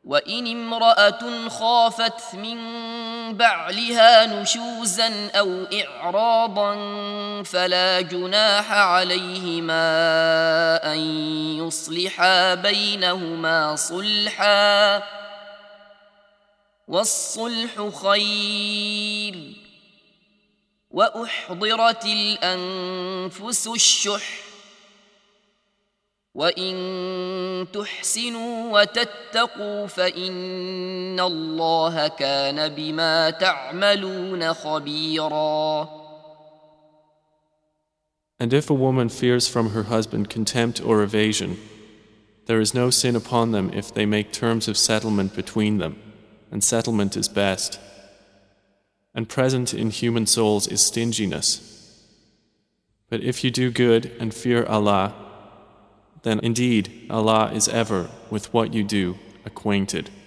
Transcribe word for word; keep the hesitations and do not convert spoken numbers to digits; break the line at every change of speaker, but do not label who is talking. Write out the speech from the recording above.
وإن امرأة خافت من بعلها نشوزا أو إعراضا فلا جناح عليهما أن يصلحا بينهما صلحا والصلح خير وأحضرت الأنفس الشح وإن تحسنوا وتتقوا فإن الله كان بما تعملون خبيرا.
And if a woman fears from her husband contempt or evasion, there is no sin upon them if they make terms of settlement between them, and settlement is best. And present in human souls is stinginess. But if you do good and fear Allah, then indeed Allah is ever with what you do acquainted.